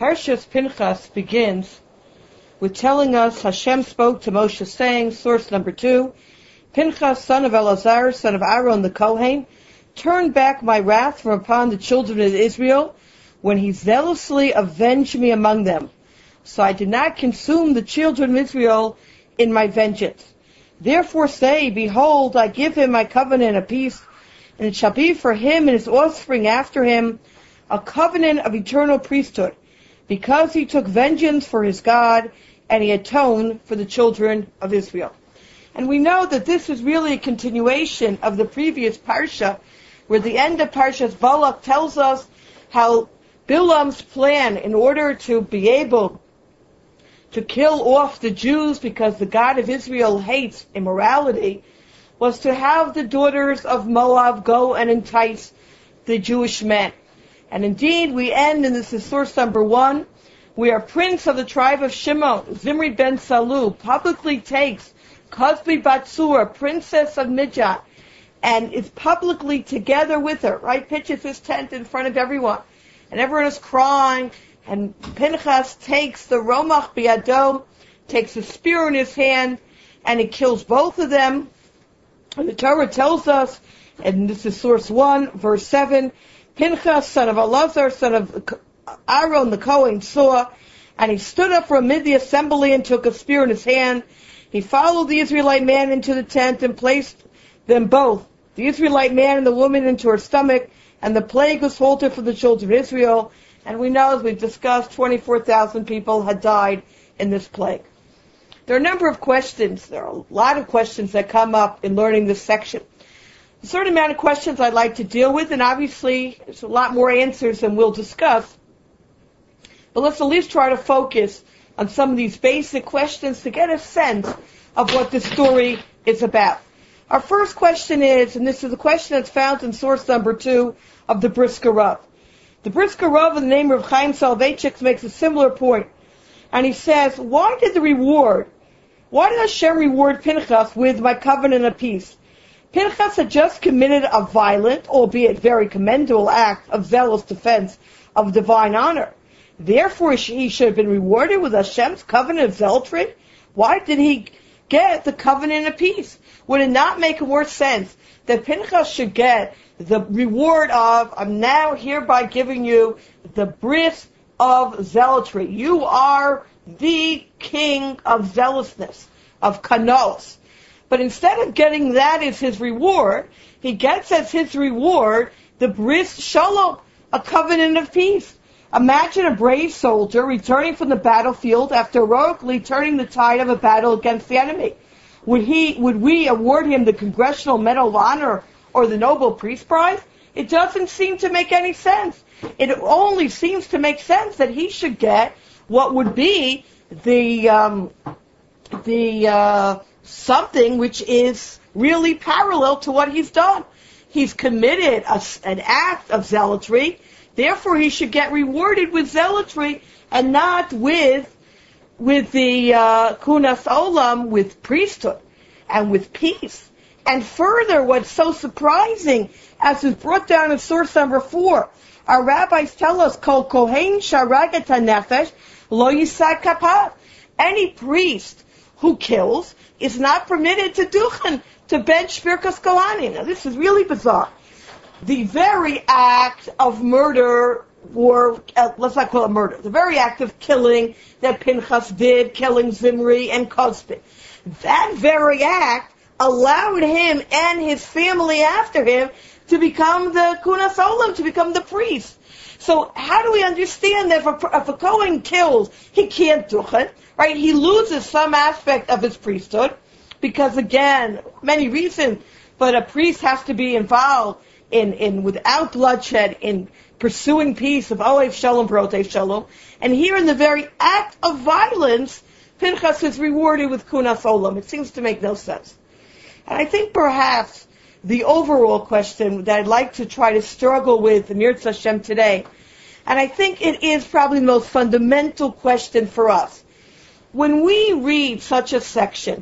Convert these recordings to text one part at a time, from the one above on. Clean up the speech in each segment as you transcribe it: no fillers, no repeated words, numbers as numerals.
Parshas Pinchas begins with telling us Hashem spoke to Moshe saying, source number 2, Pinchas, son of Elazar, son of Aaron the Kohen, turned back my wrath from upon the children of Israel when he zealously avenged me among them. So I did not consume the children of Israel in my vengeance. Therefore say, behold, I give him my covenant of peace, and it shall be for him and his offspring after him a covenant of eternal priesthood, because he took vengeance for his God, and he atoned for the children of Israel. And we know that this is really a continuation of the previous Parsha, where the end of Parshas Balak tells us how Bilam's plan, in order to be able to kill off the Jews because the God of Israel hates immorality, was to have the daughters of Moab go and entice the Jewish men. And indeed, we end, and this is source number 1, where a prince of the tribe of Shimon, Zimri ben Salu, publicly takes Cozbi Batsur, princess of Midian, and is publicly together with her, right? Pitches his tent in front of everyone. And everyone is crying, and Pinchas takes the Romach Biado, takes a spear in his hand, and he kills both of them. And the Torah tells us, and this is source 1, verse 7, Pinchas, son of Elazar, son of Aaron the Kohen, saw, and he stood up from amid the assembly and took a spear in his hand. He followed the Israelite man into the tent and placed them both, the Israelite man and the woman, into her stomach, and the plague was halted for the children of Israel. And we know, as we've discussed, 24,000 people had died in this plague. There are a number of questions. There are a lot of questions that come up in learning this section. A certain amount of questions I'd like to deal with, and obviously there's a lot more answers than we'll discuss. But let's at least try to focus on some of these basic questions to get a sense of what this story is about. Our first question is, and this is a question that's found in source number 2 of the Brisker Rav. The Brisker Rav, in the name of Chaim Soloveitchik, makes a similar point. And he says, why did Hashem reward Pinchas with my covenant of peace? Pinchas had just committed a violent, albeit very commendable act of zealous defense of divine honor. Therefore, he should have been rewarded with Hashem's covenant of zealotry. Why did he get the covenant of peace? Would it not make more sense that Pinchas should get the reward of, I'm now hereby giving you the bris of zealotry. You are the king of zealousness, of kanos. But instead of getting that as his reward, he gets as his reward the bris shalom, a covenant of peace. Imagine a brave soldier returning from the battlefield after heroically turning the tide of a battle against the enemy. Would we award him the Congressional Medal of Honor or the Nobel Peace Prize? It doesn't seem to make any sense. It only seems to make sense that he should get what would be the something which is really parallel to what he's done. He's committed an act of zealotry. Therefore, he should get rewarded with zealotry and not with the kunas olam, with priesthood and with peace. And further, what's so surprising, as is brought down in source number 4, our rabbis tell us, Kol kohen sharaget hanefesh lo yisad kapah. Any priest who kills is not permitted to bench Birkas Kohanim. Now, this is really bizarre. The very act of murder, or let's not call it murder, the very act of killing that Pinchas did, killing Zimri and Cozbi, that very act allowed him and his family after him to become the kunas olam, to become the priest. So how do we understand that if a Kohen kills, he can't duchen, right? He loses some aspect of his priesthood, because again, many reasons, but a priest has to be involved in without bloodshed, in pursuing peace of Ohev Shalom, Protev Shalom. And here in the very act of violence, Pinchas is rewarded with kunas olam. It seems to make no sense. And I think perhaps the overall question that I'd like to try to struggle with in Yirtzeh Hashem today, and I think it is probably the most fundamental question for us. When we read such a section,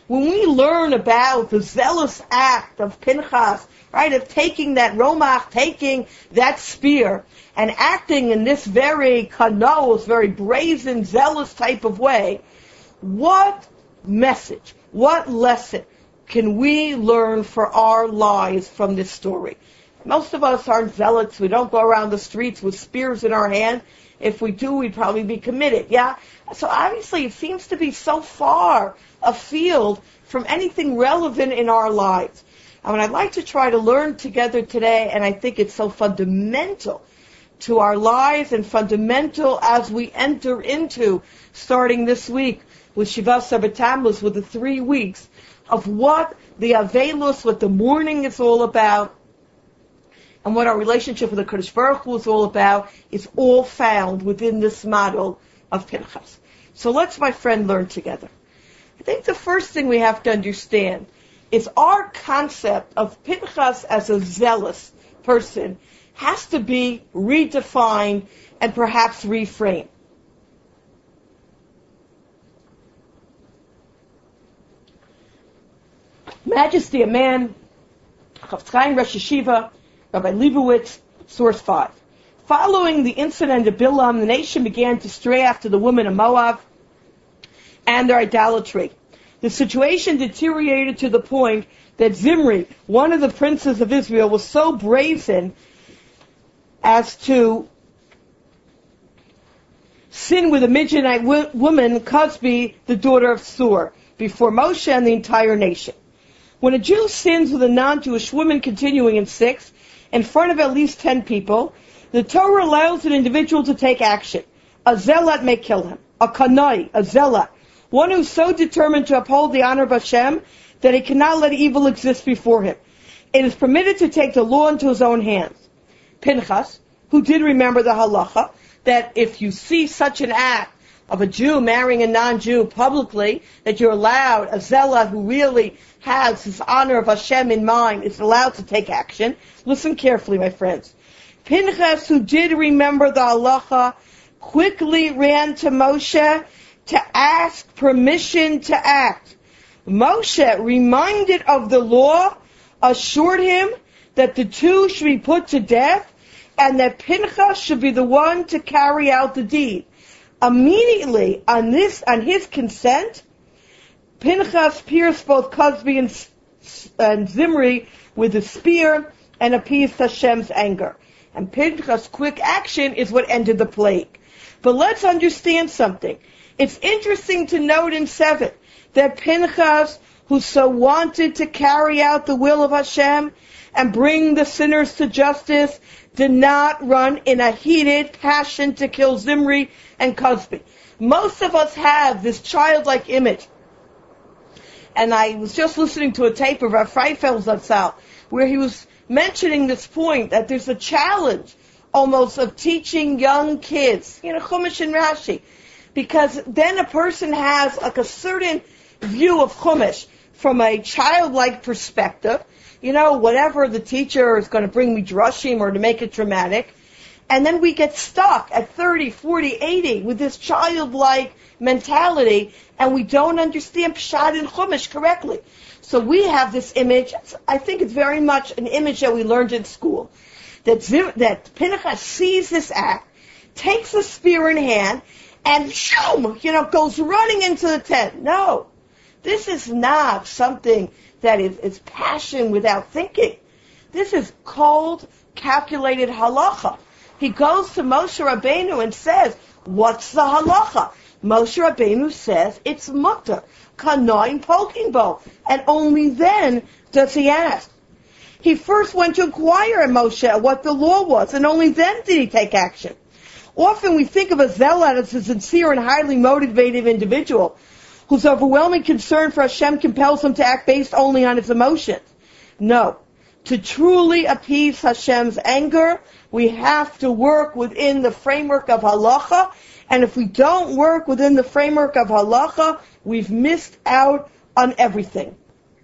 When we learn about the zealous act of Pinchas, right, of taking that romach, taking that spear, and acting in this very kanos, very brazen, zealous type of way, what message, what lesson can we learn for our lives from this story? Most of us aren't zealots. We don't go around the streets with spears in our hand. If we do, we'd probably be committed, yeah? So obviously it seems to be so far afield from anything relevant in our lives. And I'd like to try to learn together today, and I think it's so fundamental to our lives and fundamental as we enter into, starting this week, with Shivas Tammuz, with the 3 weeks of what the Avelus, what the mourning is all about, and what our relationship with the Kadosh Baruch Hu is all about, is all found within this model of Pinchas. So let's, my friend, learn together. I think the first thing we have to understand is our concept of Pinchas as a zealous person has to be redefined and perhaps reframed. Majesty, a man, Chafetz Chaim Rosh Yeshiva, Rabbi Leibowitz, source 5. Following the incident of Bilam, the nation began to stray after the women of Moab and their idolatry. The situation deteriorated to the point that Zimri, one of the princes of Israel, was so brazen as to sin with a Midianite woman, Cosbi, the daughter of Sur, before Moshe and the entire nation. When a Jew sins with a non-Jewish woman, continuing in 6, in front of at least 10 people, the Torah allows an individual to take action. A zealot may kill him. A kanai, a zealot, one who's so determined to uphold the honor of Hashem that he cannot let evil exist before him. It is permitted to take the law into his own hands. Pinchas, who did remember the halacha, that if you see such an act of a Jew marrying a non-Jew publicly, that you're allowed, a zealot who really has his honor of Hashem in mind, is allowed to take action. Listen carefully, my friends. Pinchas, who did remember the halacha, quickly ran to Moshe to ask permission to act. Moshe, reminded of the law, assured him that the two should be put to death and that Pinchas should be the one to carry out the deed. Immediately, on his consent, Pinchas pierced both Cosbi and Zimri with a spear and appeased Hashem's anger. And Pinchas' quick action is what ended the plague. But let's understand something. It's interesting to note in 7 that Pinchas, who so wanted to carry out the will of Hashem and bring the sinners to justice, did not run in a heated passion to kill Zimri and Cosbi. Most of us have this childlike image. And I was just listening to a tape of Rav Freifeld Zatzal, where he was mentioning this point, that there's a challenge almost of teaching young kids, Chumash and Rashi, because then a person has like a certain view of Chumash from a childlike perspective, whatever the teacher is going to bring me drashim or to make it dramatic, and then we get stuck at 30, 40, 80 with this childlike mentality, and we don't understand Pshat and Chumash correctly. So we have this image, I think it's very much an image that we learned in school, that Pinchas sees this act, takes a spear in hand, and shoom, goes running into the tent. No, this is not something that is passion without thinking. This is cold, calculated halacha. He goes to Moshe Rabbeinu and says, what's the halacha? Moshe Rabbeinu says it's mutter, kanoim poking bow, and only then does he ask. He first went to inquire at Moshe what the law was, and only then did he take action. Often we think of a zealot as a sincere and highly motivated individual whose overwhelming concern for Hashem compels him to act based only on his emotions. No. To truly appease Hashem's anger, we have to work within the framework of halacha, and if we don't work within the framework of halacha, we've missed out on everything.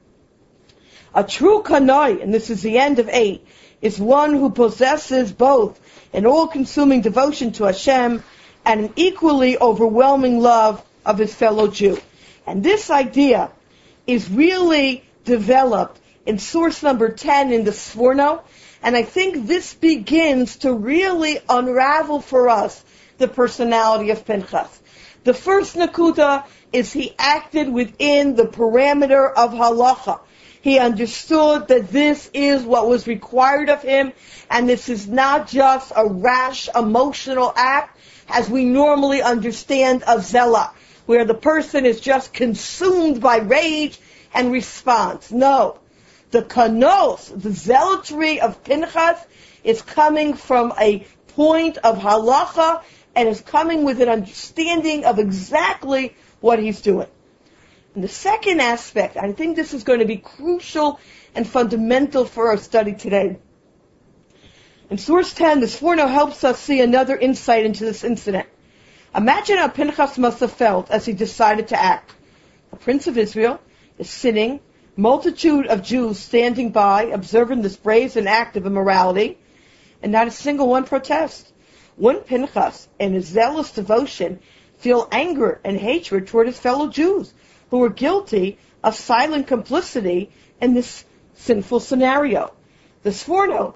A true kanoi, and this is the end of 8, is one who possesses both an all-consuming devotion to Hashem and an equally overwhelming love of his fellow Jew. And this idea is really developed in source number 10 in the Sforno, and I think this begins to really unravel for us the personality of Pinchas. The first nakuda is he acted within the parameter of halacha. He understood that this is what was required of him, and this is not just a rash, emotional act, as we normally understand a zela, where the person is just consumed by rage and responds. No. The kanos, the zealotry of Pinchas, is coming from a point of halacha and is coming with an understanding of exactly what he's doing. And the second aspect, I think this is going to be crucial and fundamental for our study today. In source 10, the Sforno helps us see another insight into this incident. Imagine how Pinchas must have felt as he decided to act. A prince of Israel is sitting, multitude of Jews standing by, observing this brazen act of immorality, and not a single one protests. Wouldn't Pinchas, in his zealous devotion, feel anger and hatred toward his fellow Jews, who were guilty of silent complicity in this sinful scenario? The Sforno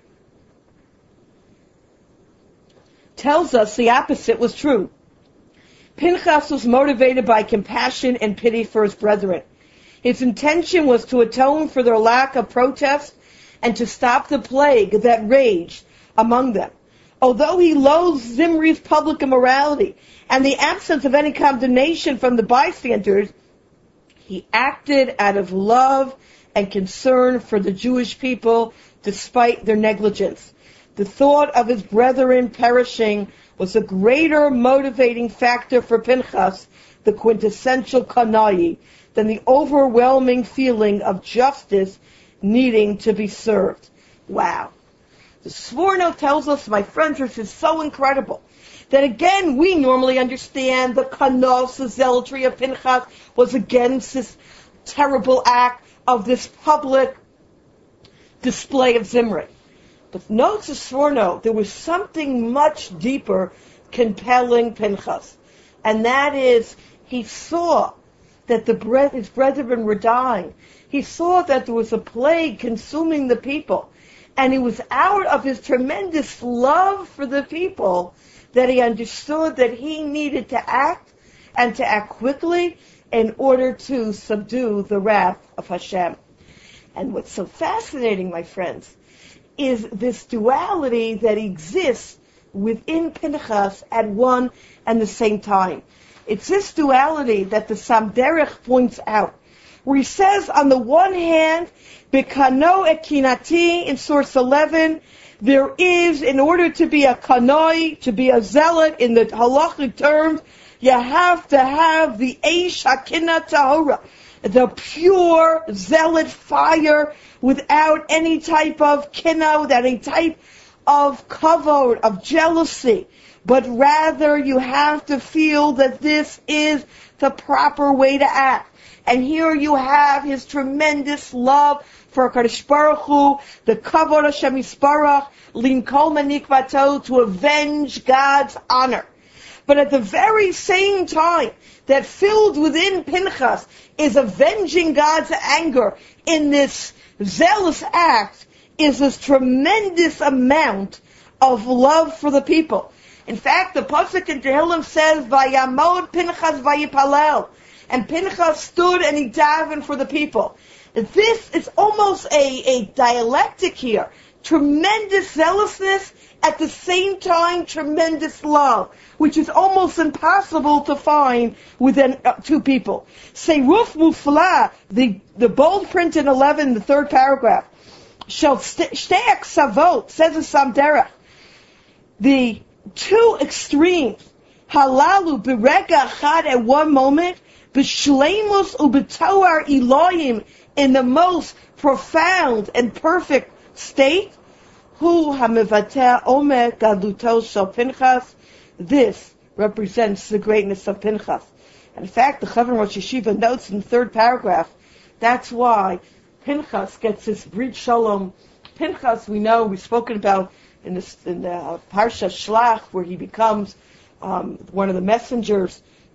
tells us the opposite was true. Pinchas was motivated by compassion and pity for his brethren. His intention was to atone for their lack of protest and to stop the plague that raged among them. Although he loathed Zimri's public immorality and the absence of any condemnation from the bystanders, he acted out of love and concern for the Jewish people despite their negligence. The thought of his brethren perishing was a greater motivating factor for Pinchas, the quintessential Kanai, than the overwhelming feeling of justice needing to be served. Wow. The Sforno tells us, my friends, this is so incredible, that again, we normally understand the kanos, the zealotry of Pinchas was against this terrible act of this public display of Zimri. But note the Sforno, there was something much deeper compelling Pinchas. And that is, he saw that his brethren were dying. He saw that there was a plague consuming the people. And it was out of his tremendous love for the people that he understood that he needed to act, and to act quickly, in order to subdue the wrath of Hashem. And what's so fascinating, my friends, is this duality that exists within Pinchas at one and the same time. It's this duality that the Samderech points out, where he says, on the one hand, Bekano et kinati, in source 11, there is, in order to be a kanoi, to be a zealot in the halachic terms, you have to have the eish hakina tahora, the pure zealot fire, without any type of kinna, without any type of kavod, of jealousy. But rather, you have to feel that this is the proper way to act. And here you have his tremendous love for HaKadosh Baruch Hu, the kavod Hashem Yisparach, linkol manikvato, to avenge God's honor. But at the very same time, that filled within Pinchas is avenging God's anger in this zealous act, is this tremendous amount of love for the people. In fact, the pasuk in Tehillim says, "Vayamod Pinchas vayipalel," and Pinchas stood and he davened for the people. This is almost a dialectic here. Tremendous zealousness, at the same time tremendous love, which is almost impossible to find within two people. Seiruf mufla, the bold print in 11, the third paragraph, shall shteak savot, says the Samderech, the two extremes, halalu berega achad, at one moment, b'shleimus ubetoar Elohim, in the most profound and perfect state, hu hamivater omer gaduto shel Pinchas. This represents the greatness of Pinchas. And in fact, the Chavan Rosh Yeshiva notes in the third paragraph, that's why Pinchas gets this Brit Shalom. Pinchas, we know, we've spoken about in the Parsha Shlach, where he becomes one of the messengers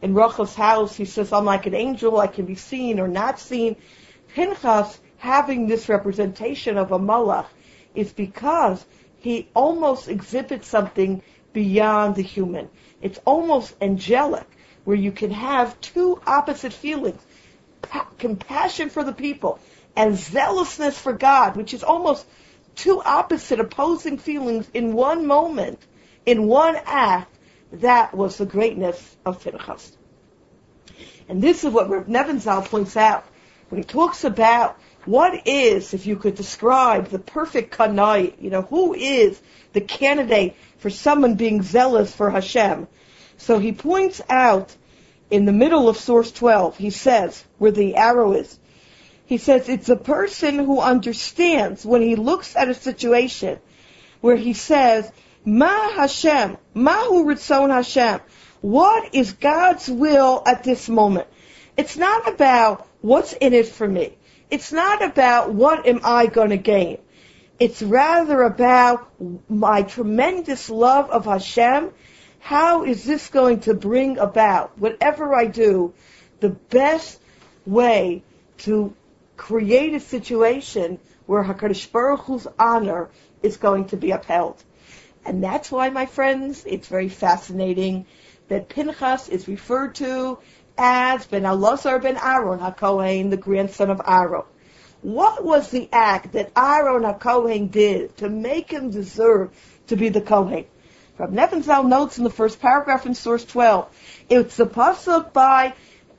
in Rachel's house, he says, I'm like an angel, I can be seen or not seen. Pinchas, having this representation of a malach, is because he almost exhibits something beyond the human. It's almost angelic, where you can have two opposite feelings, compassion for the people and zealousness for God, which is almost two opposite opposing feelings in one moment, in one act. That was the greatness of Pinchas. And this is what Reb Nebenzahl points out when he talks about what is, if you could describe the perfect kanai, who is the candidate for someone being zealous for Hashem. So he points out in the middle of source 12, he says, where the arrow is, he says it's a person who understands when he looks at a situation where he says, Ma Hashem, Mahu Ritzon Hashem. What is God's will at this moment? It's not about what's in it for me. It's not about what am I going to gain. It's rather about my tremendous love of Hashem. How is this going to bring about, whatever I do, the best way to create a situation where HaKadosh Baruch Hu's honor is going to be upheld. And that's why, my friends, it's very fascinating that Pinchas is referred to as Ben Elazar ben Aaron HaKohen, the grandson of Aaron. What was the act that Aaron HaKohen did to make him deserve to be the Kohen? Reb Nebenzahl notes in the first paragraph in source 12, it's the pasuk by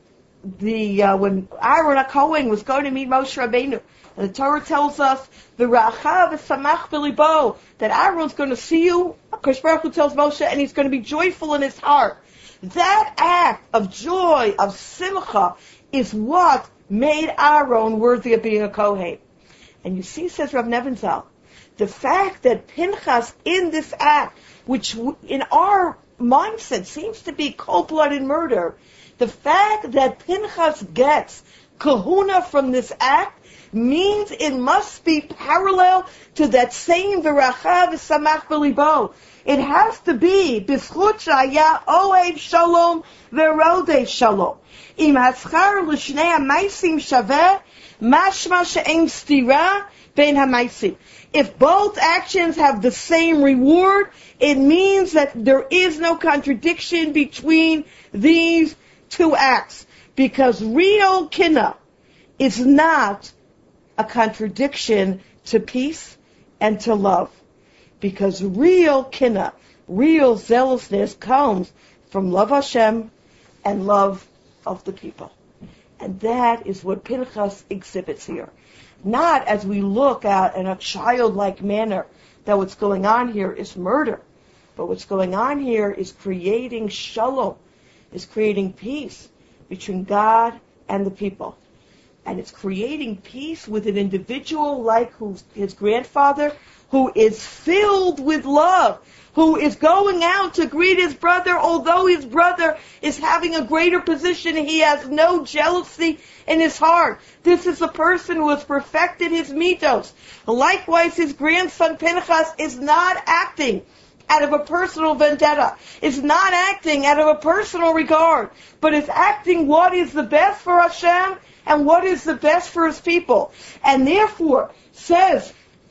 when Aaron HaKohen was going to meet Moshe Rabbeinu. And the Torah tells us, "V'ra'achav v'samach b'libo," that Aaron's going to see you. HaKadosh Baruch Hu tells Moshe, and he's going to be joyful in his heart. That act of joy, of simcha, is what made Aaron worthy of being a Kohen. And you see, says Reb Nebenzahl, the fact that Pinchas in this act, which in our mindset seems to be cold-blooded murder, the fact that Pinchas gets kahuna from this act means it must be parallel to that same v'rachav v'samach b'libo. It has to be b'schut shaya ohev shalom v'rodei shalom. Im haschar l'shnei hamaisim shaveh mashma she'en stira ben hamaisim. If both actions have the same reward, it means that there is no contradiction between these two acts. Because real kinna is not a contradiction to peace and to love. Because real kinna, real zealousness comes from love Hashem and love of the people. And that is what Pinchas exhibits here. Not as we look at in a childlike manner that what's going on here is murder. But what's going on here is creating shalom, is creating peace between God and the people. And it's creating peace with an individual like his grandfather, who is filled with love, who is going out to greet his brother, although his brother is having a greater position, he has no jealousy in his heart. This is a person who has perfected his mitos. Likewise, his grandson Pinchas is not acting out of a personal vendetta, is not acting out of a personal regard, but is acting what is the best for Hashem and what is the best for his people. And therefore, says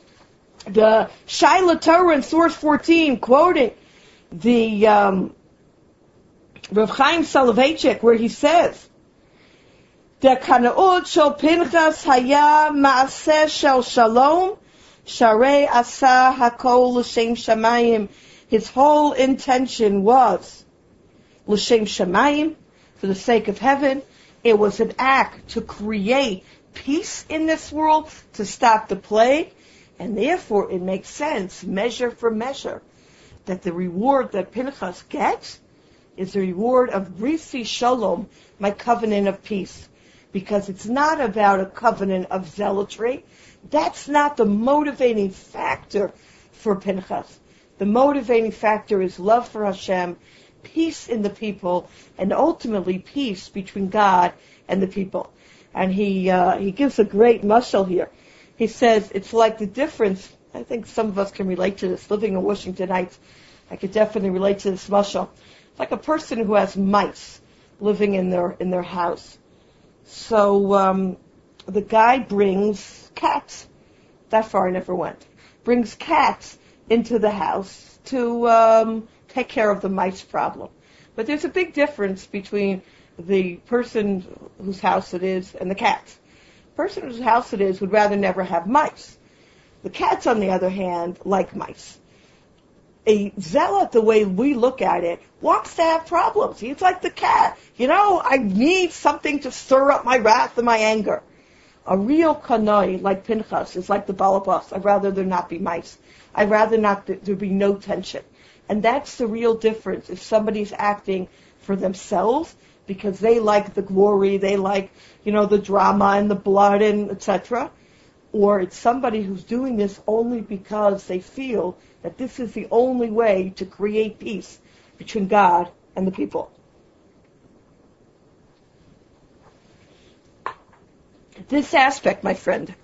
the Shaila Torah in source 14, quoting the Rav Chaim Soloveitchik, where he says, "The kana'ut shel Pinchas haya ma'aseh shel shalom, sharei asa hakol l'shem shamayim." His whole intention was l'shem shamayim, for the sake of heaven. It was an act to create peace in this world, to stop the plague, and therefore it makes sense, measure for measure, that the reward that Pinchas gets is the reward of Brisi Shalom, my covenant of peace. Because it's not about a covenant of zealotry. That's not the motivating factor for Pinchas. The motivating factor is love for Hashem, peace in the people, and ultimately peace between God and the people. And he gives a great mashal here. He says it's like the difference. I think some of us can relate to this. Living in Washington Heights, I could definitely relate to this mashal. It's like a person who has mice. living in their house. So the guy brings cats. That far I never went. Brings cats into the house to take care of the mice problem. But there's a big difference between the person whose house it is and the cats. The person whose house it is would rather never have mice. The cats, on the other hand, like mice. A zealot, the way we look at it, wants to have problems. He's like the cat. I need something to stir up my wrath and my anger. A real kanoi, like Pinchas, is like the balabas. I'd rather there not be mice. I'd rather there be no tension. And that's the real difference. If somebody's acting for themselves, because they like the glory, they like, the drama and the blood and etc., or it's somebody who's doing this only because they feel that this is the only way to create peace between God and the people. This aspect, my friend,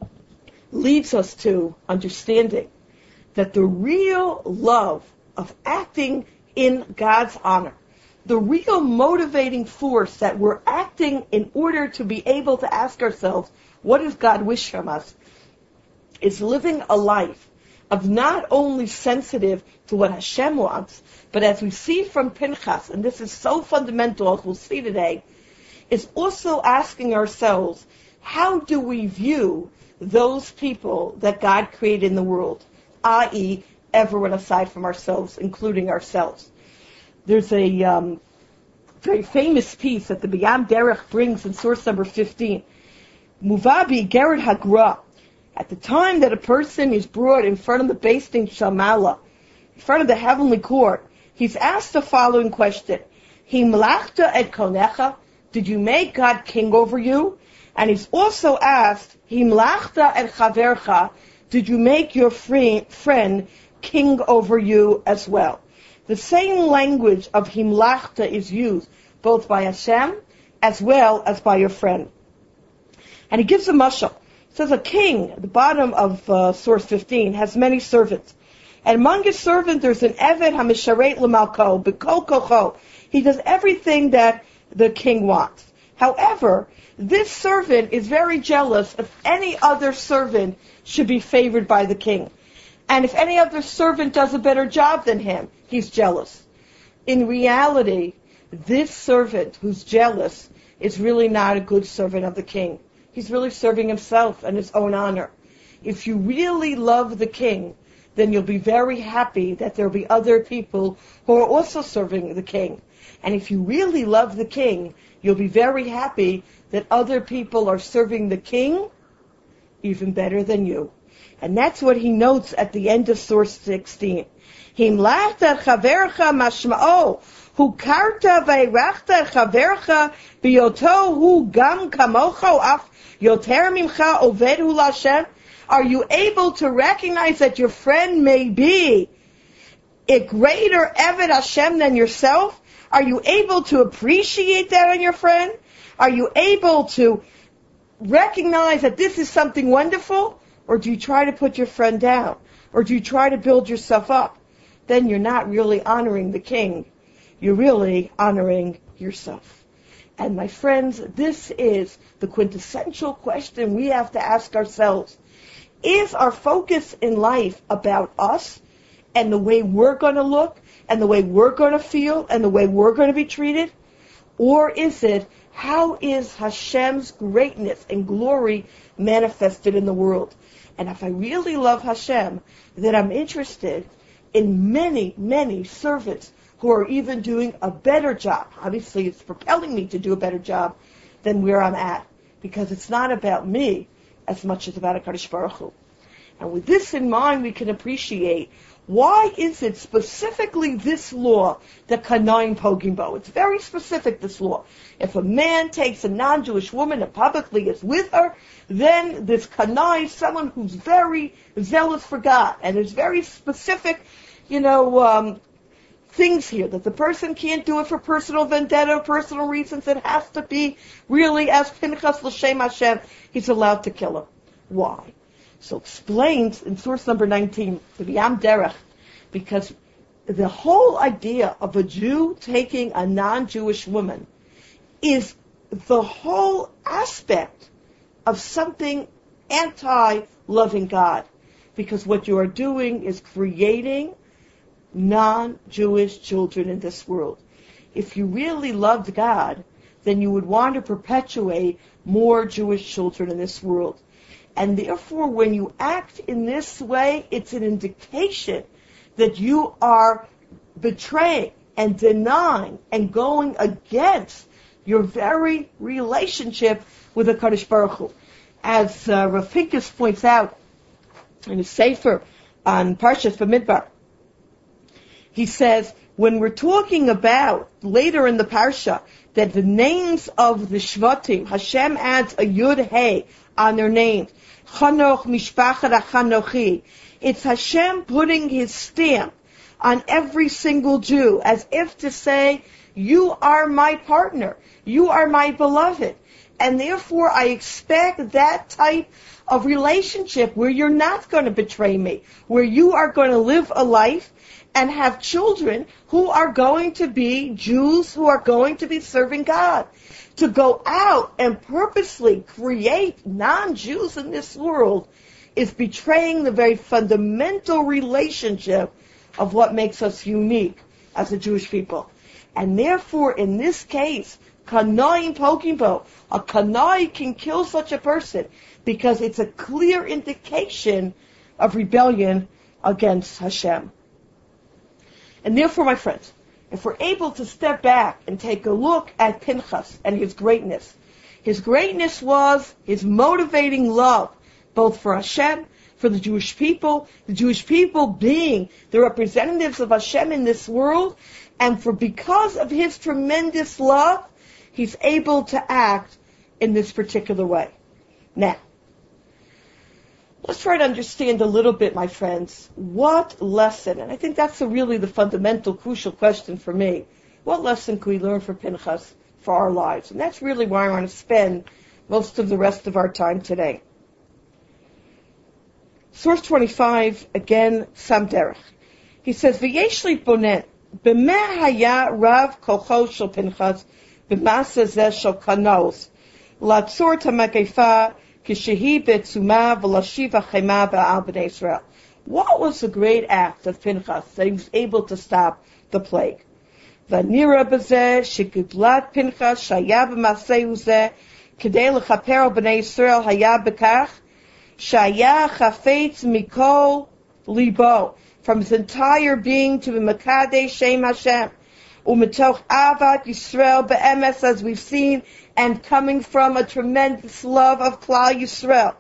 leads us to understanding that the real love of acting in God's honor, the real motivating force that we're acting in order to be able to ask ourselves, what does God wish from us, is living a life of not only sensitive to what Hashem wants, but as we see from Pinchas, and this is so fundamental, as we'll see today, is also asking ourselves, how do we view those people that God created in the world, i.e., everyone aside from ourselves, including ourselves? There's a very famous piece that the Biyam Derech brings in source number 15. Muvabi Gerard Hagra. At the time that a person is brought in front of the Beis Din Shamala, in front of the heavenly court, he's asked the following question: Himlachta et konecha? Did you make God king over you? And he's also asked, Himlachta et chavercha? Did you make your friend king over you as well? The same language of Himlachta is used both by Hashem as well as by your friend. And he gives a mashal. It says a king, at the bottom of source 15, has many servants. And among his servants, there's an Eved HaMisharet L'Malko, B'Kol Kocho. He does everything that the king wants. However, this servant is very jealous if any other servant should be favored by the king. And if any other servant does a better job than him, he's jealous. In reality, this servant who's jealous is really not a good servant of the king. He's really serving himself and his own honor. If you really love the king, then you'll be very happy that there'll be other people who are also serving the king. And if you really love the king, you'll be very happy that other people are serving the king even better than you. And that's what he notes at the end of source 16. Himlachta chavercha mashma'o, hu karta ve'irachta chavercha biyoto hu gam kamocho af yoter mimcha oved hu l'Hashem. Are you able to recognize that your friend may be a greater Eved Hashem than yourself? Are you able to appreciate that on your friend? Are you able to recognize that this is something wonderful? Or do you try to put your friend down? Or do you try to build yourself up? Then you're not really honoring the king. You're really honoring yourself. And my friends, this is the quintessential question we have to ask ourselves. Is our focus in life about us and the way we're going to look and the way we're going to feel and the way we're going to be treated? Or is it, how is Hashem's greatness and glory manifested in the world? And if I really love Hashem, then I'm interested in many, many servants who are even doing a better job. Obviously, it's propelling me to do a better job than where I'm at, because it's not about me as much as about HaKadosh Baruch Hu. And with this in mind, we can appreciate why is it specifically this law, the Kanaim Pogimbo. It's very specific, this law. If a man takes a non-Jewish woman and publicly is with her, then this Kanai is someone who's very zealous for God. And there's very specific, things here, that the person can't do it for personal vendetta, personal reasons. It has to be really, as Pinchas L'Shem Hashem, he's allowed to kill her. Why? So explains in source number 19, the Biyam Derech, because the whole idea of a Jew taking a non-Jewish woman is the whole aspect of something anti-loving God. Because what you are doing is creating non-Jewish children in this world. If you really loved God, then you would want to perpetuate more Jewish children in this world. And therefore, when you act in this way, it's an indication that you are betraying and denying and going against your very relationship with the Kadosh Baruch Hu. As Rav Pinkus points out in his Sefer on Parshas Bamidbar, he says, when we're talking about later in the Parsha that the names of the Shvatim, Hashem adds a Yud Hey on their names. Chanoch Mishpachat HaChanochi. It's Hashem putting His stamp on every single Jew, as if to say, you are my partner, you are my beloved, and therefore I expect that type of relationship where you're not going to betray me, where you are going to live a life and have children who are going to be Jews, who are going to be serving God. To go out and purposely create non-Jews in this world is betraying the very fundamental relationship of what makes us unique as a Jewish people. And therefore, in this case, kanai poking bo, a kanai can kill such a person because it's a clear indication of rebellion against Hashem. And therefore, my friends, if we're able to step back and take a look at Pinchas and his greatness was his motivating love, both for Hashem, for the Jewish people being the representatives of Hashem in this world, and because of his tremendous love, he's able to act in this particular way. Now, let's try to understand a little bit, my friends, what lesson, and I think that's really the fundamental, crucial question for me, what lesson can we learn from Pinchas for our lives? And that's really where I want to spend most of the rest of our time today. Source 25, again, Sam Derech. He says, V'yesh bonen, b'meh haya rav kocho shel Pinchas, b'masa zeh shel kanos, latzor ta'makefa, kishehi betzuma v'lashiv ha'chema ba'al b'nei Israel. What was the great act of Pinchas that he was able to stop the plague? V'nira b'zeh shegidlat Pinchas shaya b'maseu zeh k'dei l'chaper al b'nei Israel haya b'kach Shaya chafetz mikol libo, from his entire being to be Mekadesh Shem Hashem, umetoch avat Yisrael be'emes, as we've seen, and coming from a tremendous love of Klal Yisrael.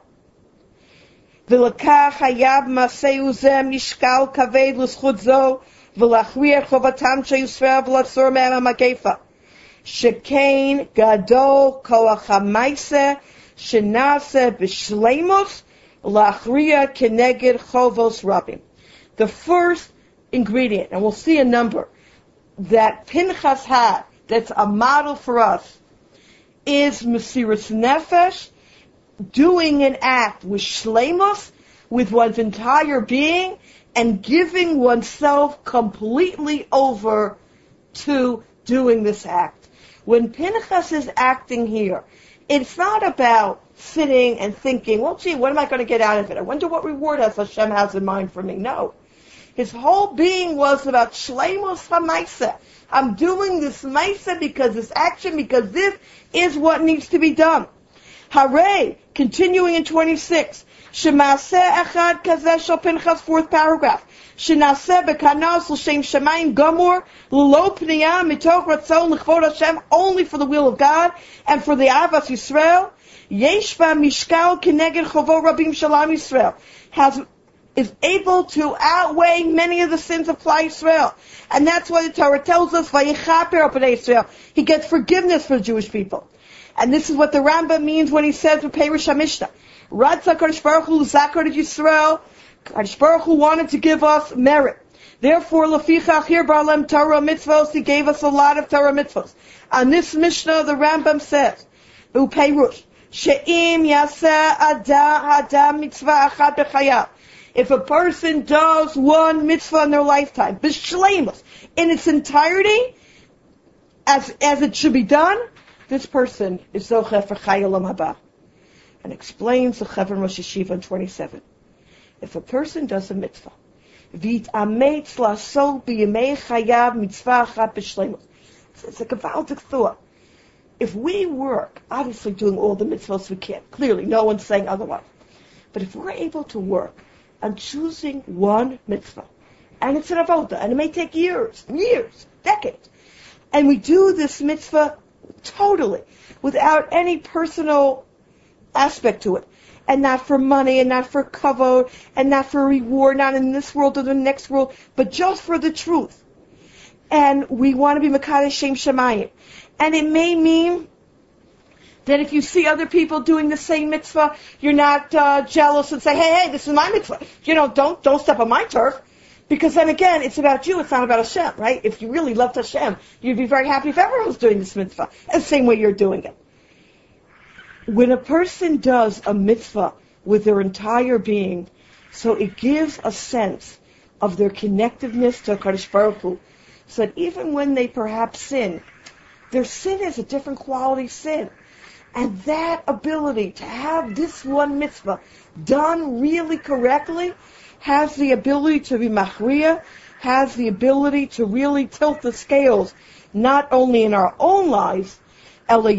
V'lekach hayab maseu zeh mishkal kaved l'schut zo, v'lachriach chovatam shel Yisrael v'latzor me'em ha'magefa. Shekein gadol koach ha'maiseh shenaseh b'shleimus lachriya keneged chovos rabim. The first ingredient, and we'll see a number, that Pinchas had, that's a model for us, is Mesiras Nefesh, doing an act with shleimus, with one's entire being, and giving oneself completely over to doing this act. When Pinchas is acting here, it's not about sitting and thinking, well, gee, what am I going to get out of it? I wonder what reward Hashem has in mind for me. No. His whole being was about shleimus ha'maiseh. I'm doing this maiseh because this action, because this is what needs to be done. Hooray! Continuing in 26. Shemaaseh echad kazeh shel Pinchas, fourth paragraph. Shenaseh bekanos l'shem shemayim gomor l'lo pniyah mitoch ratzon l'chvod Hashem, only for the will of God and for the Avas Yisrael. Yesh ba mishkal keneged chovo rabim shalam Yisrael, is able to outweigh many of the sins of Klal Yisrael. And that's why the Torah tells us, Vayichaper al bnei Yisrael, he gets forgiveness for the Jewish people. And this is what the Rambam means when he says, Perush HaMishnah, Radza Kadosh Baruch Hu Zakar Yisrael, Kadosh Baruch Hu wanted to give us merit. Therefore, Lefichach here Barlem Torah mitzvos, he gave us a lot of Torah mitzvos. On this Mishnah, the Rambam says, Uperush, She'im Yaseh Adam Mitzvah Achad B'chayav. If a person does one mitzvah in their lifetime, b'shleimus, in its entirety, as it should be done, this person is Zocheh for Chai Olam Haba. And explains the Chevron Rosh Hashiva in 27. If a person does a mitzvah, v'yit'ametz la'asot b'yemei chayav mitzvah achat b'shleimus. It's a gewaltic thought. If we work, obviously doing all the mitzvahs we can, clearly no one's saying otherwise, but if we're able to work on choosing one mitzvah, and it's an avodah, and it may take years, decades, and we do this mitzvah totally, without any personal aspect to it, and not for money, and not for kavod, and not for reward, not in this world or the next world, but just for the truth. And we want to be Mekadesh Shem Shemayim. And it may mean that if you see other people doing the same mitzvah, you're not jealous and say, hey, this is my mitzvah. Don't step on my turf. Because then again, it's about you, it's not about Hashem, right? If you really loved Hashem, you'd be very happy if everyone was doing this mitzvah, the same way you're doing it. When a person does a mitzvah with their entire being, so it gives a sense of their connectiveness to HaKadosh Baruch Hu, so that even when they perhaps sin, their sin is a different quality sin. And that ability to have this one mitzvah done really correctly has the ability to be machriya, has the ability to really tilt the scales, not only in our own lives, we have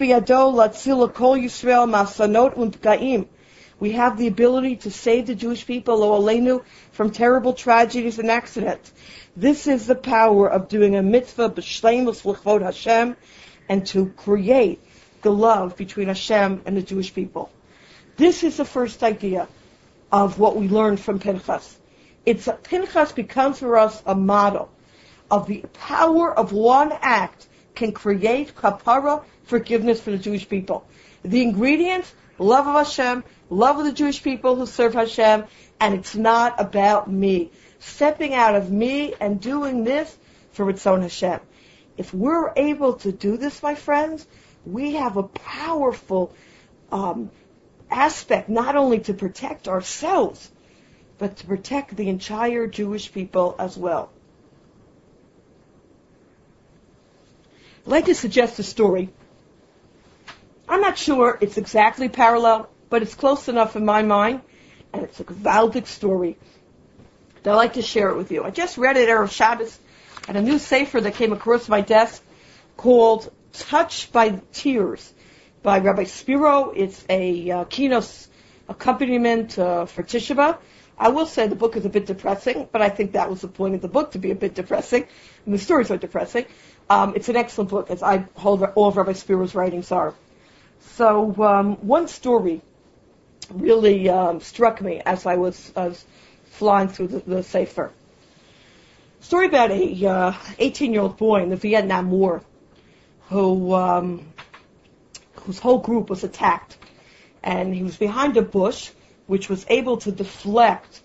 the ability to save the Jewish people, lo aleinu, from terrible tragedies and accidents. This is the power of doing a mitzvah b'shleimus l'chvod Hashem, and to create the love between Hashem and the Jewish people. This is the first idea of what we learned from Pinchas. Pinchas becomes for us a model of the power of one act can create kapara, forgiveness for the Jewish people. The ingredients, love of Hashem, love of the Jewish people who serve Hashem, and it's not about me. Stepping out of me and doing this for Ritzon Hashem. If we're able to do this, my friends, we have a powerful aspect, not only to protect ourselves, but to protect the entire Jewish people as well. I'd like to suggest a story. I'm not sure it's exactly parallel, but it's close enough in my mind, and it's a gewaltic story that I'd like to share it with you. I just read it Erev Shabbos at a new sefer that came across my desk called Touched by Tears by Rabbi Spiro. It's a keynote accompaniment for Tisha B'Av. I will say the book is a bit depressing, but I think that was the point of the book, to be a bit depressing, and the stories are depressing. It's an excellent book, as I hold all of Rabbi Spiro's writings are. So one story really struck me as I was flying through the sefer. Story about a 18-year-old boy in the Vietnam War whose whole group was attacked, and he was behind a bush which was able to deflect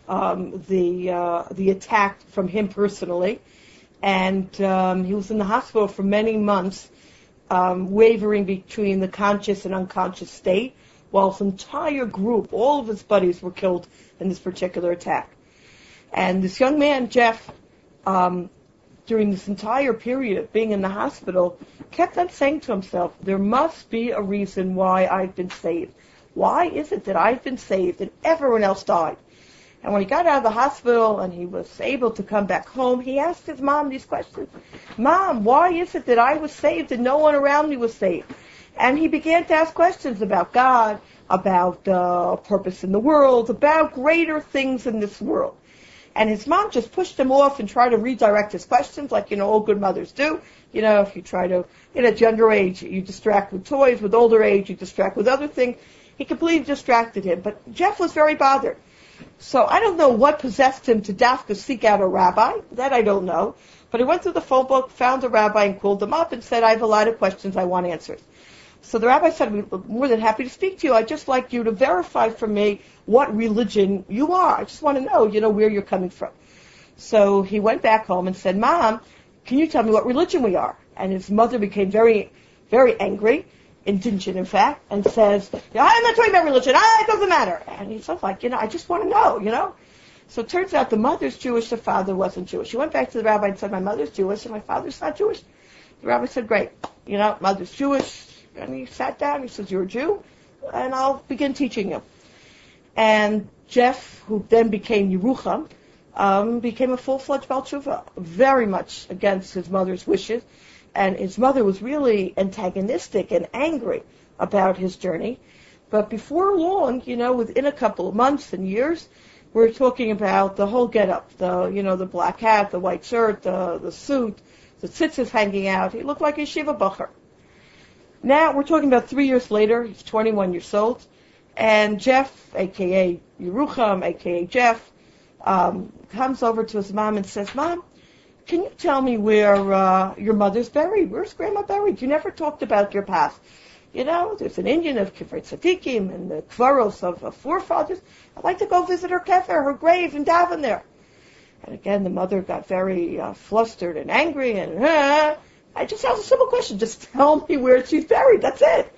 the attack from him personally, and he was in the hospital for many months, wavering between the conscious and unconscious state, while his entire group, all of his buddies, were killed in this particular attack. And this young man, Jeff, during this entire period of being in the hospital, kept on saying to himself, there must be a reason why I've been saved. Why is it that I've been saved and everyone else died? And when he got out of the hospital and he was able to come back home, he asked his mom these questions. Mom, why is it that I was saved and no one around me was saved? And he began to ask questions about God, about purpose in the world, about greater things in this world. And his mom just pushed him off and tried to redirect his questions like, all good mothers do. If you try to, at younger age, you distract with toys. With older age, you distract with other things. He completely distracted him. But Jeff was very bothered. So I don't know what possessed him to dafka seek out a rabbi. That I don't know. But he went through the phone book, found a rabbi, and called him up and said, I have a lot of questions I want answered. So the rabbi said, we're more than happy to speak to you. I'd just like you to verify for me what religion you are. I just want to know, where you're coming from. So he went back home and said, Mom, can you tell me what religion we are? And his mother became very, very angry, indignant in fact, and says, I'm not talking about religion. It doesn't matter. And he said, I just want to know, So it turns out the mother's Jewish, the father wasn't Jewish. He went back to the rabbi and said, my mother's Jewish and my father's not Jewish. The rabbi said, great. mother's Jewish. And he sat down, he says, you're a Jew, and I'll begin teaching you. And Jeff, who then became Yerucham, became a full-fledged Baal Tshuva, very much against his mother's wishes. And his mother was really antagonistic and angry about his journey. But before long, within a couple of months and years, we're talking about the whole get-up, the black hat, the white shirt, the suit, the tzitzis hanging out. He looked like a yeshiva bacher. Now, we're talking about 3 years later. He's 21 years old. And Jeff, a.k.a. Yerucham, a.k.a. Jeff, comes over to his mom and says, Mom, can you tell me where your mother's buried? Where's Grandma buried? You never talked about your past. There's an Indian of Kivrei Tzadikim and the Kvaros of forefathers. I'd like to go visit her kefer, her grave, and daven there. And again, the mother got very flustered and angry. And I just asked a simple question. Just tell me where she's buried. That's it.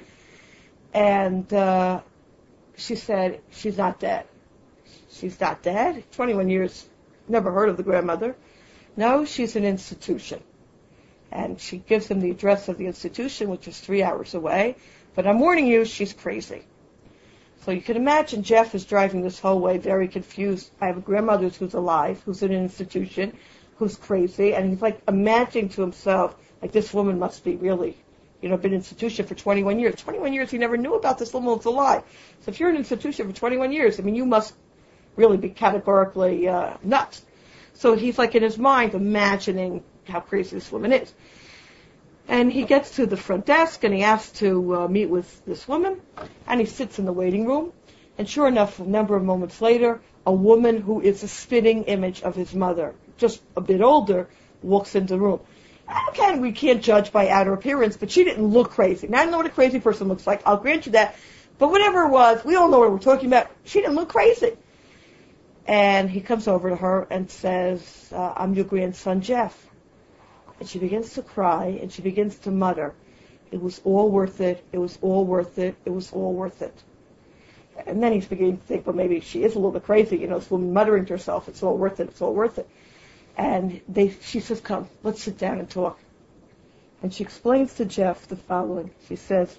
And she said, she's not dead. She's not dead? 21 years, never heard of the grandmother. No, she's an institution. And she gives him the address of the institution, which is 3 hours away. But I'm warning you, she's crazy. So you can imagine Jeff is driving this whole way very confused. I have a grandmother who's alive, who's in an institution, who's crazy. And he's like imagining to himself, like this woman must be really, been in an institution for 21 years. 21 years, he never knew about this woman was alive. So if you're in an institution for 21 years, you must really be categorically nuts. So he's like in his mind imagining how crazy this woman is. And he gets to the front desk and he asks to meet with this woman. And he sits in the waiting room. And sure enough, a number of moments later, a woman who is a spitting image of his mother, just a bit older, walks into the room. Again, we can't judge by outer appearance, but she didn't look crazy. Now, I know what a crazy person looks like. I'll grant you that. But whatever it was, we all know what we're talking about. She didn't look crazy. And he comes over to her and says, I'm your grandson, Jeff. And she begins to cry, and she begins to mutter, it was all worth it, it was all worth it, it was all worth it. And then he's beginning to think, well, maybe she is a little bit crazy, this woman muttering to herself, it's all worth it, it's all worth it. And she says, come, let's sit down and talk. And she explains to Jeff the following. She says,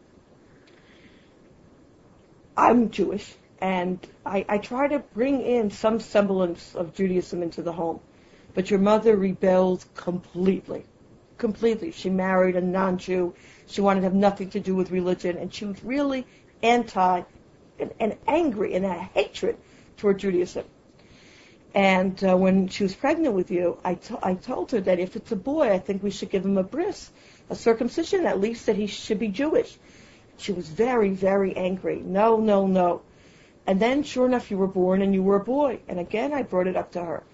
I'm Jewish, and I try to bring in some semblance of Judaism into the home. But your mother rebelled completely. Completely. She married a non-Jew. She wanted to have nothing to do with religion, and she was really anti and angry and a hatred toward Judaism. And when she was pregnant with you, I told her that if it's a boy, I think we should give him a bris, a circumcision, at least that he should be Jewish. She was very, very angry. No, no, no. And then, sure enough, you were born and you were a boy. And again, I brought it up to her.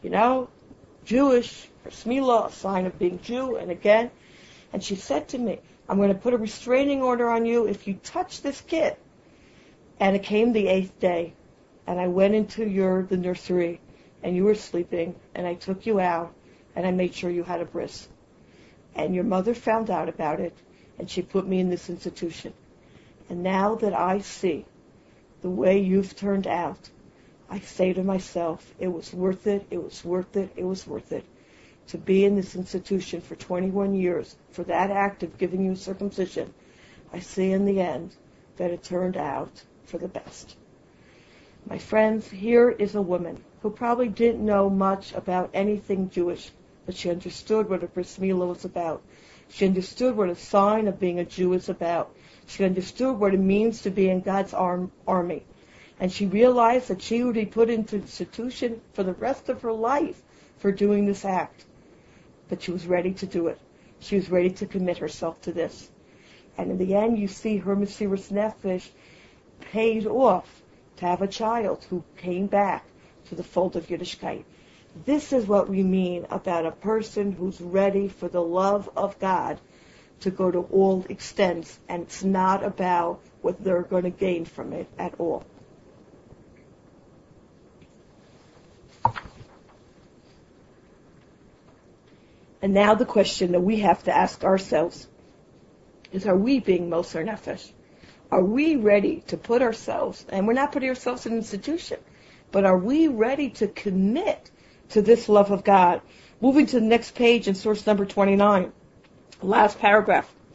Jewish, for Smila, a sign of being Jew, and again. And she said to me, I'm going to put a restraining order on you if you touch this kid. And it came the 8th day, and I went into the nursery, and you were sleeping, and I took you out, and I made sure you had a bris. And your mother found out about it, and she put me in this institution. And now that I see the way you've turned out, I say to myself, it was worth it, it was worth it, it was worth it to be in this institution for 21 years for that act of giving you circumcision. I see in the end that it turned out for the best. My friends, here is a woman who probably didn't know much about anything Jewish, but she understood what a bris milah was about. She understood what a sign of being a Jew is about. She understood what it means to be in God's army. And she realized that she would be put into institution for the rest of her life for doing this act. But she was ready to do it. She was ready to commit herself to this. And in the end, you see her Mesiras Nefesh paid off to have a child who came back to the fold of Yiddishkeit. This is what we mean about a person who's ready for the love of God to go to all extents, and it's not about what they're going to gain from it at all. And now the question that we have to ask ourselves is, are we being Moser Nefesh? Are we ready to put ourselves, and we're not putting ourselves in an institution, but are we ready to commit to this love of God? Moving to the next page in source number 29, last paragraph.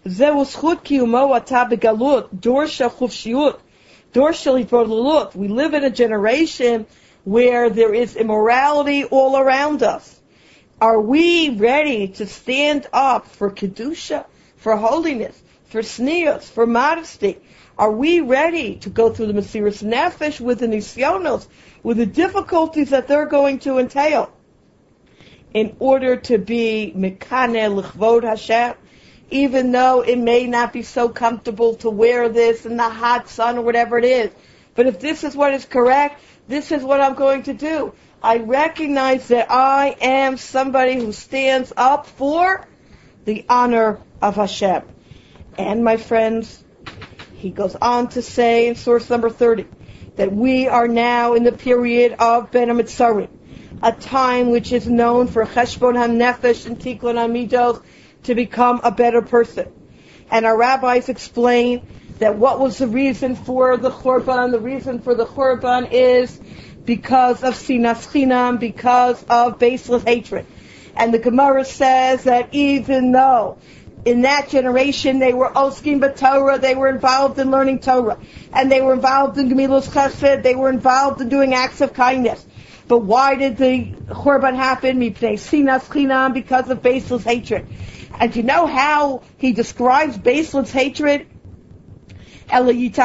Zeu zchut kiyumo ata begalut, dor shel chufshiyut, dor shel hitbodedut. We live in a generation where there is immorality all around us. Are we ready to stand up for kedusha, for holiness, for tznius, for modesty? Are we ready to go through the Mesiras Nefesh with the nisyonos, with the difficulties that they're going to entail, in order to be mekaneh l'chvod Hashem, even though it may not be so comfortable to wear this in the hot sun or whatever it is? But if this is what is correct, this is what I'm going to do. I recognize that I am somebody who stands up for the honor of Hashem. And my friends, he goes on to say in source number 30 that we are now in the period of Ben HaMetzarim, a time which is known for Cheshbon HaNefesh and Tikkun HaMidos, to become a better person. And our rabbis explain that what was the reason for the Churban? The reason for the Churban is because of Sinas Chinam, because of baseless hatred. And the Gemara says that even though in that generation they were oskim b'Torah, they were involved in learning Torah, and they were involved in Gemilos Chesed, they were involved in doing acts of kindness. But why did the Churban happen? Mipnei Sinas Chinam, because of baseless hatred. And you know how he describes baseless hatred? You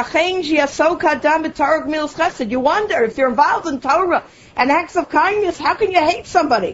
wonder, if you're involved in Torah and acts of kindness, how can you hate somebody?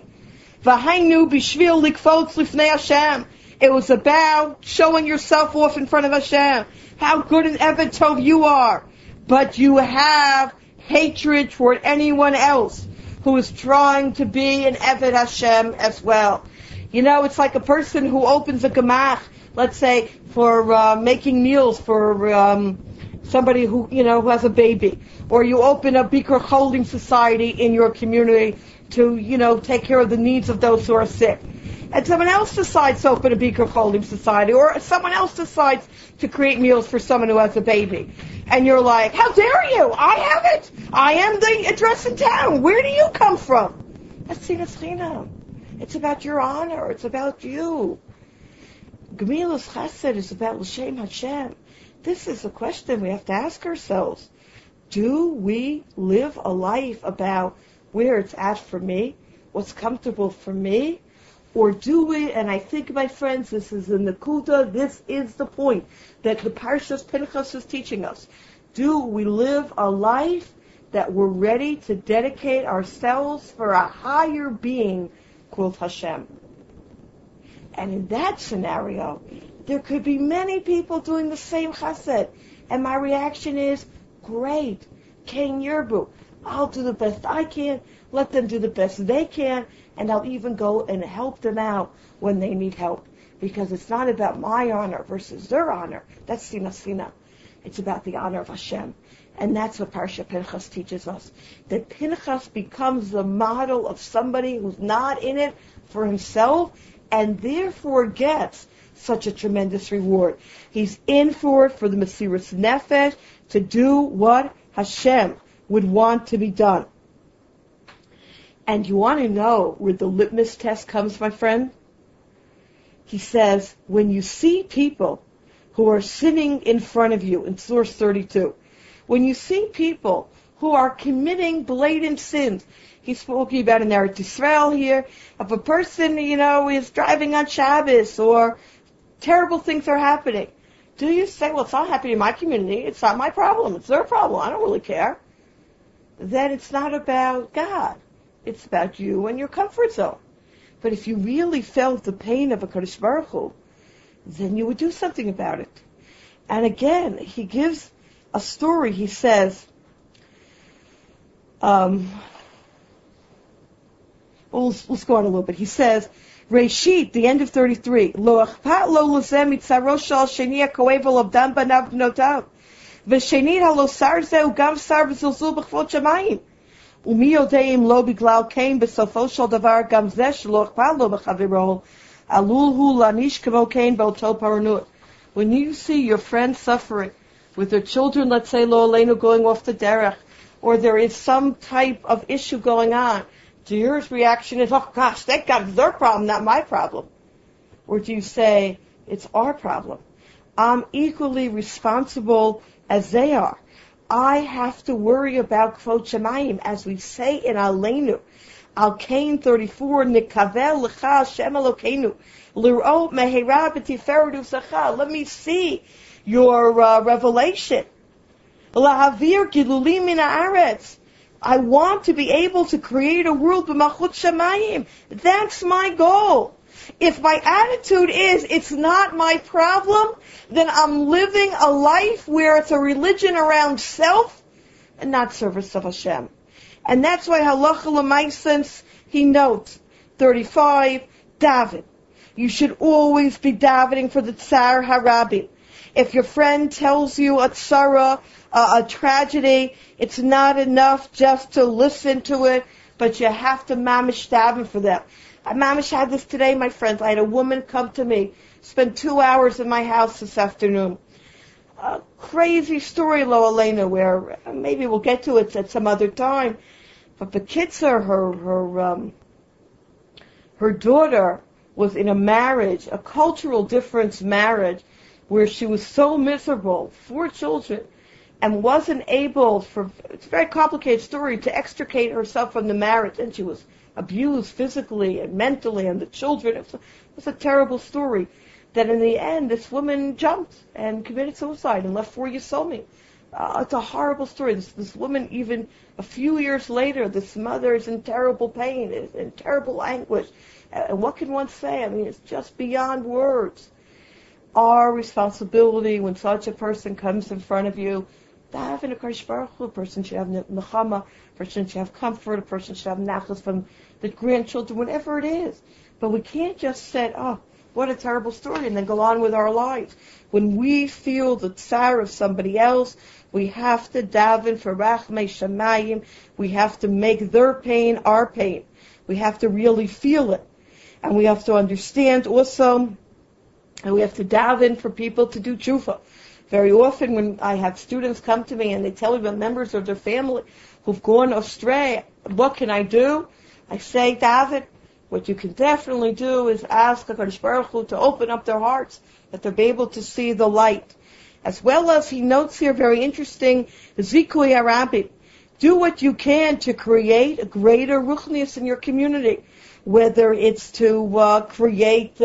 It was about showing yourself off in front of Hashem, how good an Eved Tov you are. But you have hatred toward anyone else who is trying to be an Eved Hashem as well. You know, it's like a person who opens a gemach, let's say, for making meals for somebody who, who has a baby. Or you open a Bikur Holding Society in your community to, take care of the needs of those who are sick. And someone else decides to open a Bikur Holding Society, or someone else decides to create meals for someone who has a baby. And you're like, how dare you? I have it. I am the address in town. Where do you come from? That's Sinas Chinam. It's about your honor. It's about you. Gemilos Chesed is about L'Shem Hashem. This is a question we have to ask ourselves. Do we live a life about where it's at for me, what's comfortable for me? Or do we, and I think, my friends, this is the Nakuda, this is the point that the Parshas Pinchas is teaching us. Do we live a life that we're ready to dedicate ourselves for a higher being called Hashem? And in that scenario, there could be many people doing the same chesed. And my reaction is, great, Ken Yerbu. I'll do the best I can, let them do the best they can, and I'll even go and help them out when they need help. Because it's not about my honor versus their honor. That's Sina. It's about the honor of Hashem. And that's what Parsha Pinchas teaches us. That Pinchas becomes the model of somebody who's not in it for himself, and therefore gets such a tremendous reward. He's in for it for the Mesiras Nefesh, to do what Hashem would want to be done. And you want to know where the litmus test comes, my friend? He says, when you see people who are sitting in front of you, in source 32, when you see people who are committing blatant sins, he's speaking about in Eretz Yisrael here, if a person, is driving on Shabbos or terrible things are happening, do you say, well, it's not happening in my community, it's not my problem, it's their problem, I don't really care? Then it's not about God. It's about you and your comfort zone. But if you really felt the pain of a Kadosh Baruch Hu, then you would do something about it. And again, he gives a story. He says, let's go on a little bit. He says, Reshit, the end of 33, Lo achpat lo lozem mitzaro shal sheni hakoev l'avdan banav bnotav, v'shenit halo sar zeh ugam sar v'zilzul b'chvod shamayim. Umi yodeim lo biglal kain besofo shel davar gam zeh shelo achpat lo b'chaviro alul hu lanish kamo kain b'oto paranut. When you see your friend suffering with their children, let's say, lo aleinu, going off the derech, or there is some type of issue going on, do your reaction is, oh gosh, that guy's their problem, not my problem? Or do you say, it's our problem? I'm equally responsible as they are. I have to worry about Kvod Shemayim, as we say in Aleinu. Al-Kain 34, Nikavel L'cha Hashem Elokeinu, L'r'ot Mehera B'Tiferet U'Sacha. Let me see your revelation. Lahavir Gilulim Min Haaretz. I want to be able to create a world b'Malchut Shemayim. That's my goal. If my attitude is, it's not my problem, then I'm living a life where it's a religion around self and not service of Hashem. And that's why Halacha L'Maaseh, he notes, 35, daven. You should always be davening for the Tsar Harabi. If your friend tells you a tzara, a tragedy, it's not enough just to listen to it, but you have to mamish daven for them. I mamish had this today, my friends. I had a woman come to me, spend 2 hours in my house this afternoon. A crazy story, Lo Aleinu, where maybe we'll get to it at some other time. But the Kitzer, her daughter was in a marriage, a cultural difference marriage, where she was so miserable, 4 children, and wasn't able, it's a very complicated story, to extricate herself from the marriage. And she was abused physically and mentally, and the children. It was a terrible story. That in the end, this woman jumped and committed suicide and left 4 Yisomim. It's a horrible story. This woman, even a few years later, this mother is in terrible pain, is in terrible anguish. And what can one say? I mean, it's just beyond words. Our responsibility when such a person comes in front of you, daven to Kadosh Baruch Hu. A person should have nechama, a person should have comfort, a person should have nachas from the grandchildren, whatever it is. But we can't just say, oh, what a terrible story, and then go on with our lives. When we feel the tsar of somebody else, we have to daven for Rachmei Shemayim. We have to make their pain our pain. We have to really feel it. And we have to understand also, and we have to daven for people to do tshuva. Very often when I have students come to me and they tell me about members of their family who've gone astray, what can I do? I say, daven. What you can definitely do is ask HaKadosh Baruch Hu to open up their hearts, that they'll be able to see the light. As well as he notes here, very interesting, Zikui Arabi. Do what you can to create a greater ruchnius in your community. Whether it's to create,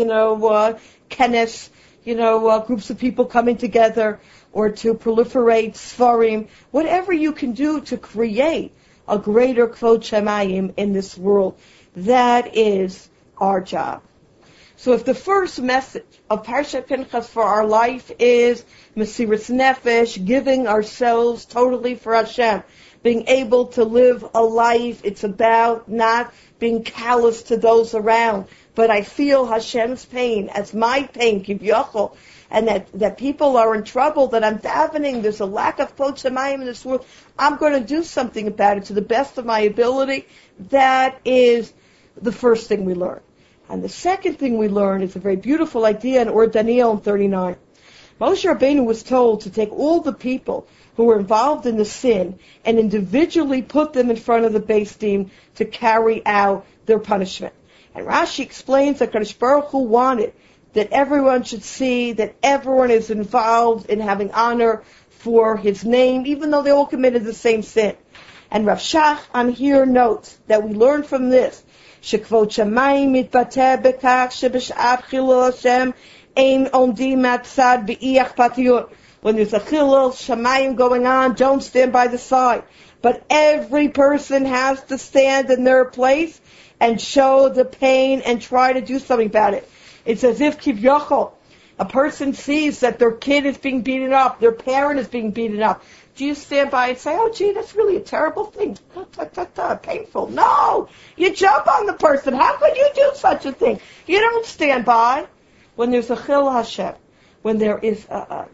kenes, groups of people coming together, or to proliferate sfarim, whatever you can do to create a greater kvod shemayim in this world. That is our job. So if the first message of Parshat Pinchas for our life is Mesiras Nefesh, giving ourselves totally for Hashem, being able to live a life, it's about not being callous to those around, but I feel Hashem's pain as my pain, Kivyachol, and that people are in trouble, that I'm davening, there's a lack of Kvod Shemayim in this world, I'm going to do something about it to the best of my ability. That is the first thing we learn. And the second thing we learn is a very beautiful idea in Or Daniel 39. Moshe Rabbeinu was told to take all the people who were involved in the sin and individually put them in front of the Beis Din to carry out their punishment. And Rashi explains that Kadosh Baruch Hu wanted that everyone should see that everyone is involved in having honor for his name, even though they all committed the same sin. And Rav Shach on here notes that we learn from this, Shekvod Shamayim mitbateh bekach sheb'sh'at chilul Hashem ein omdim matzad b'iyach patiyut. When there's a chilul Shamayim going on, don't stand by the side. But every person has to stand in their place and show the pain and try to do something about it. It's as if Kivyachol, a person sees that their kid is being beaten up, their parent is being beaten up. Do you stand by and say, oh, gee, that's really a terrible thing, painful? No! You jump on the person. How could you do such a thing? You don't stand by. When there's a chil Hashem, when there is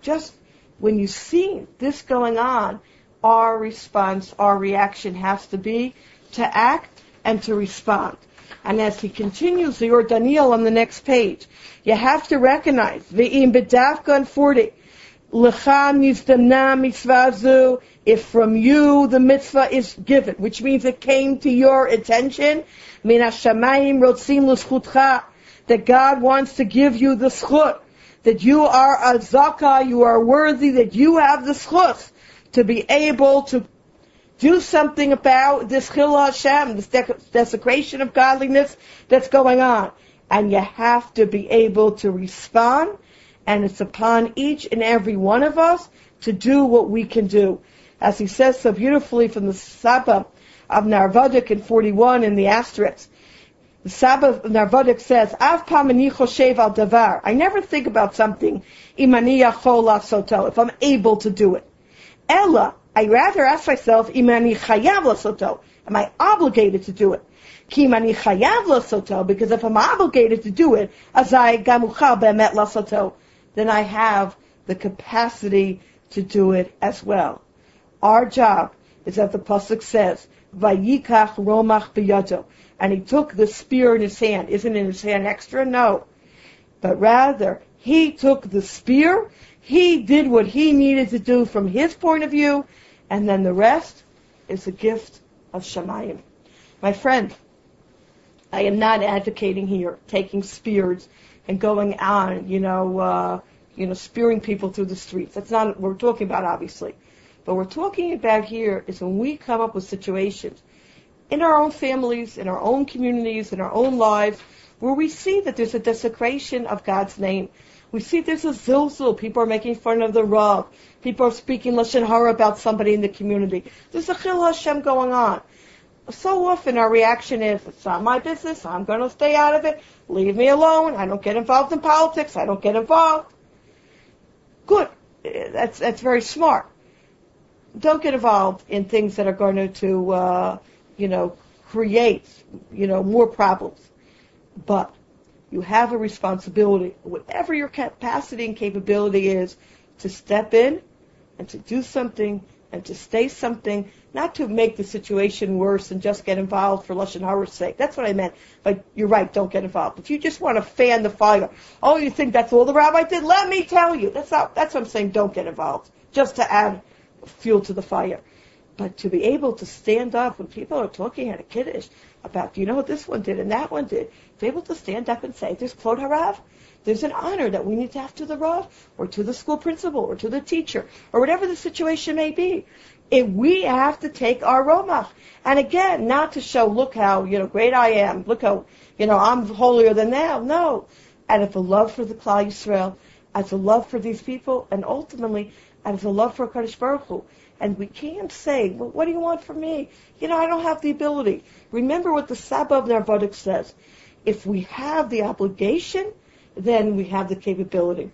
when you see this going on, our response, our reaction has to be to act and to respond. And as he continues, the Or Daniel on the next page, you have to recognize, V'im b'dafka 40, if from you the mitzvah is given, which means it came to your attention, that God wants to give you the schut, that you are a zakah, you are worthy, that you have the schus to be able to do something about this chilul Hashem, this desecration of godliness that's going on. And you have to be able to respond, and it's upon each and every one of us to do what we can do. As he says so beautifully from the Saba of Narvadik in 41 in the asterisk. The Saba of Narvadik says, Av pamani choshev al davar. I never think about something, imani yachol lasoto, if I'm able to do it. Ella, I rather ask myself, imani chayav lasoto, am I obligated to do it? Ki imani chayav lasoto, because if I'm obligated to do it, azai gamuchal be'emet lasoto, then I have the capacity to do it as well. Our job is that the pasuk says, "Vayikach romach biyado," and he took the spear in his hand. Isn't in his hand extra? No, but rather he took the spear. He did what he needed to do from his point of view, and then the rest is a gift of Shamayim. My friend, I am not advocating here taking spears and going on, spearing people through the streets. That's not what we're talking about, obviously. But what we're talking about here is when we come up with situations in our own families, in our own communities, in our own lives, where we see that there's a desecration of God's name. We see there's a zilzul. People are making fun of the Rav. People are speaking Lashon Hara about somebody in the community. There's a chilul Hashem going on. So often our reaction is, it's not my business. I'm going to stay out of it. Leave me alone. I don't get involved in politics. I don't get involved. Good. That's very smart. Don't get involved in things that are going to create, more problems. But you have a responsibility, whatever your capacity and capability is, to step in and to do something and to say something, not to make the situation worse and just get involved for Lashon Hara's sake. That's what I meant. But you're right, don't get involved. If you just want to fan the fire, oh, you think that's all the rabbi did? Let me tell you. That's what I'm saying, don't get involved. Just to add fuel to the fire. But to be able to stand up when people are talking at a kiddush about, what this one did and that one did, to be able to stand up and say, there's Kvod Harav, there's an honor that we need to have to the Rav, or to the school principal, or to the teacher, or whatever the situation may be. We have to take our romach. And again, not to show, look how, great I am, look how, I'm holier than thou. No. Out of a love for the Klal Yisrael, as a love for these people, and ultimately, out of a love for HaKadosh Baruch Hu. And we can't say, well, what do you want from me? I don't have the ability. Remember what the Saba of Narvadik says. If we have the obligation, then we have the capability.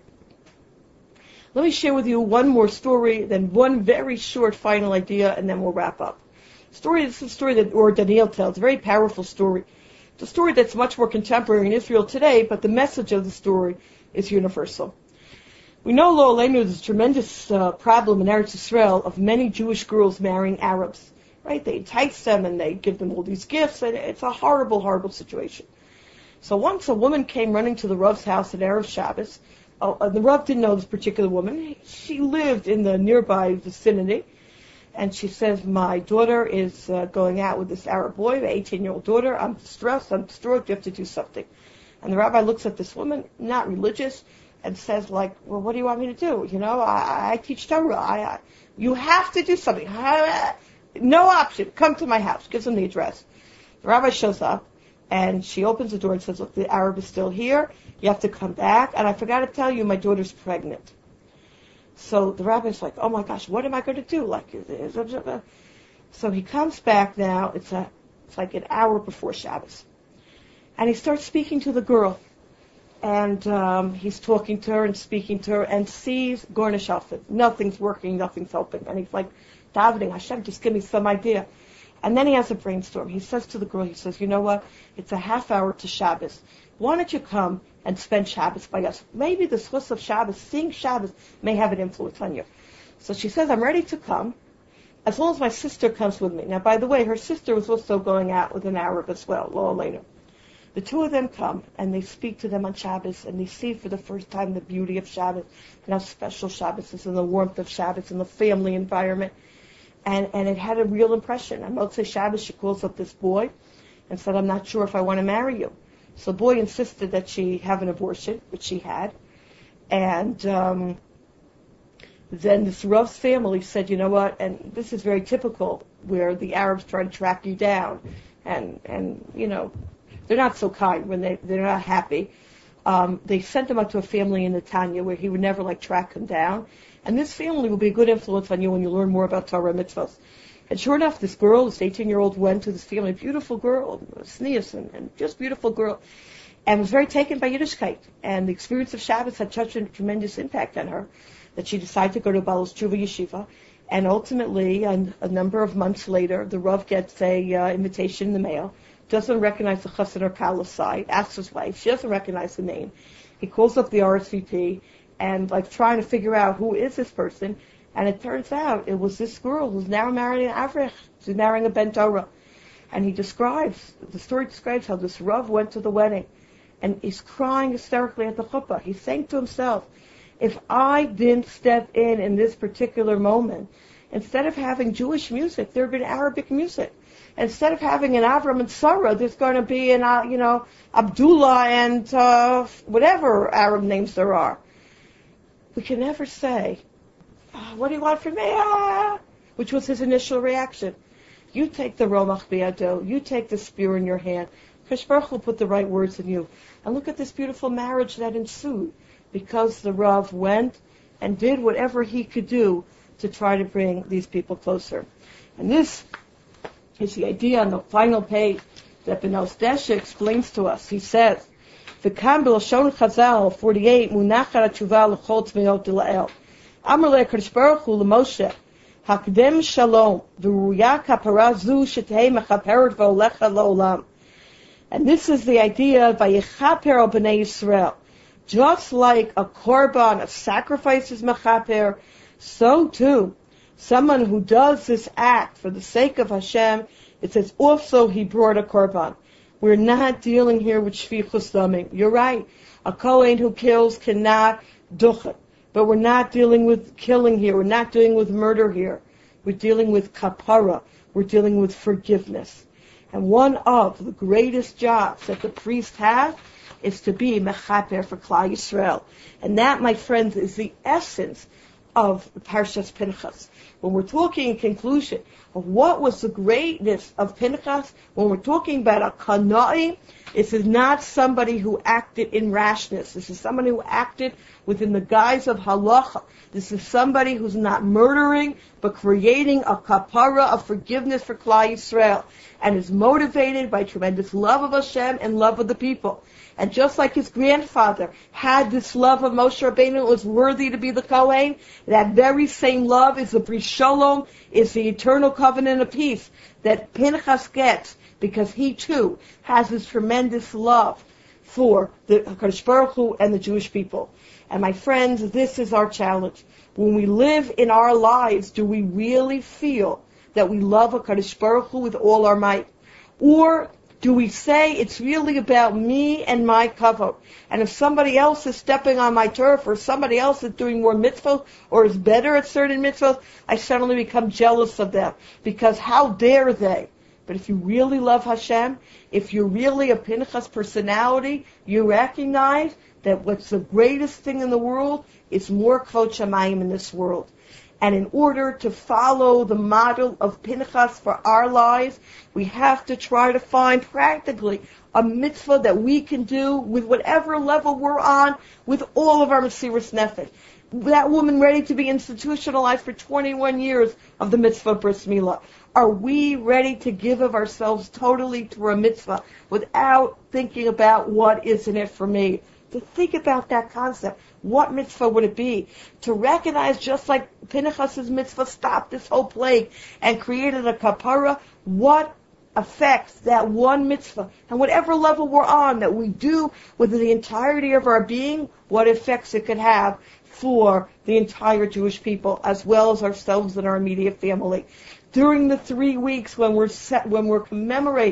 Let me share with you one more story, then one very short final idea, and then we'll wrap up. This is a story that Or Daniel tells, a very powerful story. It's a story that's much more contemporary in Israel today, but the message of the story is universal. We know, Lo Aleinu, there's a tremendous problem in Eretz Yisrael of many Jewish girls marrying Arabs. Right? They entice them and they give them all these gifts, and it's a horrible, horrible situation. So once a woman came running to the Rav's house at Erev Shabbos. The Rav didn't know this particular woman. She lived in the nearby vicinity. And she says, my daughter is going out with this Arab boy, my 18-year-old daughter. I'm distressed. I'm distraught. You have to do something. And the rabbi looks at this woman, not religious, and says, well, what do you want me to do? I teach Torah. You have to do something. No option. Come to my house. Gives him the address. The rabbi shows up, and she opens the door and says, look, the Arab is still here. You have to come back. And I forgot to tell you, my daughter's pregnant. So the rabbi's like, oh my gosh, what am I going to do? So he comes back now. It's like an hour before Shabbos. And he starts speaking to the girl. And he's talking to her and speaking to her and sees Gornish Alfred. Nothing's working, nothing's helping. And he's like, davening, Hashem, just give me some idea. And then he has a brainstorm. He says to the girl, you know what? It's a half hour to Shabbos. Why don't you come and spend Shabbos by us? Maybe the schus of Shabbos, seeing Shabbos, may have an influence on you. So she says, I'm ready to come, as long as my sister comes with me. Now, by the way, her sister was also going out with an Arab as well, Lo Aleinu. The two of them come, and they speak to them on Shabbos, and they see for the first time the beauty of Shabbos, and how special Shabbos is, and the warmth of Shabbos, and the family environment. And it had a real impression. On Motzei Shabbos, she calls up this boy and said, I'm not sure if I want to marry you. So the boy insisted that she have an abortion, which she had. And then this Rav's family said, you know what, and this is very typical, where the Arabs try to track you down, and you know, they're not so kind when they're not happy. They sent him up to a family in Netanya where he would never track him down. And this family will be a good influence on you when you learn more about Torah mitzvahs. And sure enough, this girl, this 18-year-old, went to this family, beautiful girl, sneeze, and just beautiful girl, and was very taken by Yiddishkeit. And the experience of Shabbos had such a tremendous impact on her that she decided to go to Baal Tshuva Yeshiva. And ultimately, a number of months later, the Rav gets a invitation in the mail, doesn't recognize the chassid or kala's side, asks his wife, she doesn't recognize the name. He calls up the RSVP and trying to figure out who is this person, and it turns out it was this girl who's now marrying an Avrich, she's marrying a Ben Torah. And the story describes how this Rav went to the wedding, and he's crying hysterically at the chuppah. He's saying to himself, if I didn't step in this particular moment, instead of having Jewish music, there would have been Arabic music. Instead of having an Avram and Sarah, there's going to be an, Abdullah and whatever Arab names there are. We can never say, what do you want from me? Which was his initial reaction. You take the Romach Biado, you take the spear in your hand. Kadosh Baruch will put the right words in you. And look at this beautiful marriage that ensued, because the Rav went and did whatever he could do to try to bring these people closer. And this is the idea on the final page that Ben Desha explains to us. He says, "V'kam b'lashon Chazal 48 munachat tshuva l'chol tzmeot l'el. Amar le'Kadosh Baruch Hu l'Moshe hakdem shalom v'ruya kapara zu shetei mechaperet v'olecha la'olam." And this is the idea of Vayechaper al Bnei Yisrael. Just like a korban, a sacrifice is mechaper, so too, someone who does this act for the sake of Hashem, it says also he brought a korban. We're not dealing here with shvichus damim. You're right. A kohen who kills cannot duchen. But we're not dealing with killing here. We're not dealing with murder here. We're dealing with kapara. We're dealing with forgiveness. And one of the greatest jobs that the priest has is to be mechaper for Klal Yisrael. And that, my friends, is the essence of Parshas Pinchas. When we're talking in conclusion of what was the greatness of Pinchas, when we're talking about a kanai, this is not somebody who acted in rashness. This is somebody who acted within the guise of halacha. This is somebody who's not murdering, but creating a kapara of forgiveness for Klal Yisrael, and is motivated by tremendous love of Hashem and love of the people. And just like his grandfather had this love of Moshe Rabbeinu, was worthy to be the Kohen, that very same love is the Bris Shalom, is the eternal covenant of peace that Pinchas gets, because he too has this tremendous love for the HaKadosh Baruch Hu and the Jewish people. And my friends, this is our challenge. When we live in our lives, do we really feel that we love HaKadosh Baruch Hu with all our might? Or do we say it's really about me and my kavod? And if somebody else is stepping on my turf, or somebody else is doing more mitzvot, or is better at certain mitzvot, I suddenly become jealous of them. Because how dare they? But if you really love Hashem, if you're really a Pinchas personality, you recognize that what's the greatest thing in the world is more kvod shamayim in this world. And in order to follow the model of Pinchas for our lives, we have to try to find practically a mitzvah that we can do with whatever level we're on, with all of our Mesiras Nefesh. That woman ready to be institutionalized for 21 years of the mitzvah bris milah. Are we ready to give of ourselves totally to a mitzvah without thinking about what is in it for me? To think about that concept. What mitzvah would it be? To recognize, just like Pinchas' mitzvah stopped this whole plague and created a kapara, what affects that one mitzvah, and whatever level we're on, that we do with the entirety of our being, what effects it could have for the entire Jewish people, as well as ourselves and our immediate family. During the 3 weeks when we're commemorating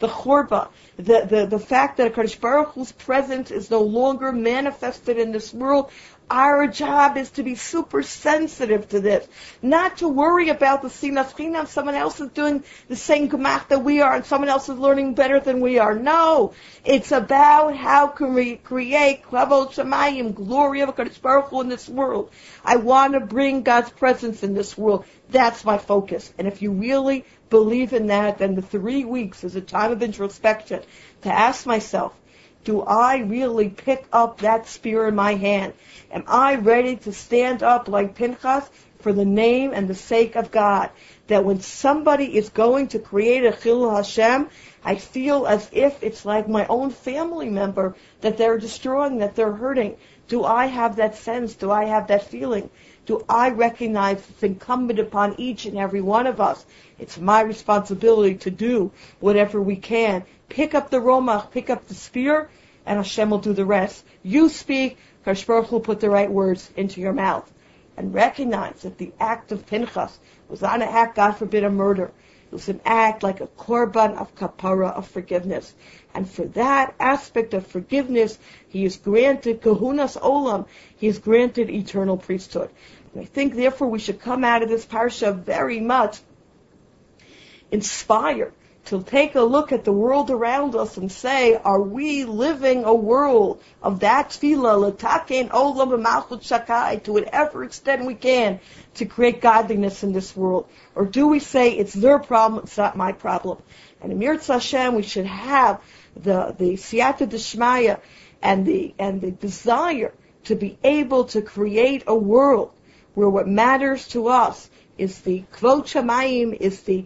the chorba, the fact that HaKadosh Baruch Hu's presence is no longer manifested in this world. Our job is to be super sensitive to this, not to worry about the sinas chinam. Someone else is doing the same gemach that we are, and someone else is learning better than we are. No, it's about how can we create kavod shamayim, glory of HaKadosh Baruch Hu in this world. I want to bring God's presence in this world. That's my focus. And if you really believe in that, then the 3 weeks is a time of introspection to ask myself, do I really pick up that spear in my hand? Am I ready to stand up like Pinchas for the name and the sake of God? That when somebody is going to create a Chilul Hashem, I feel as if it's like my own family member that they're destroying, that they're hurting. Do I have that sense? Do I have that feeling? Do I recognize it's incumbent upon each and every one of us? It's my responsibility to do whatever we can. Pick up the romach, pick up the spear, and Hashem will do the rest. You speak, HaKadosh Baruch Hu will put the right words into your mouth. And recognize that the act of Pinchas was not an act, God forbid, a murder. It was an act like a korban of kapara, of forgiveness. And for that aspect of forgiveness, he is granted kahunas olam. He is granted eternal priesthood. And I think, therefore, we should come out of this parsha very much inspired to take a look at the world around us and say, are we living a world of that tefillah, l'taken olam v'malchut shakai, to whatever extent we can, to create godliness in this world? Or do we say, it's their problem, it's not my problem? And in Mirz Hashem, we should have the siyata d'shmaya and the desire to be able to create a world where what matters to us is the kvod shamayim, is the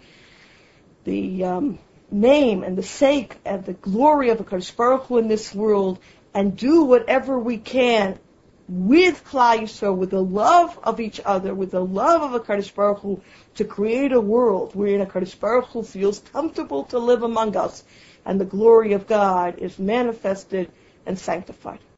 name and the sake and the glory of HaKadosh Baruch Hu in this world, and do whatever we can with Klal Yisrael, with the love of each other, with the love of HaKadosh Baruch Hu, to create a world wherein HaKadosh Baruch Hu feels comfortable to live among us, and the glory of God is manifested and sanctified.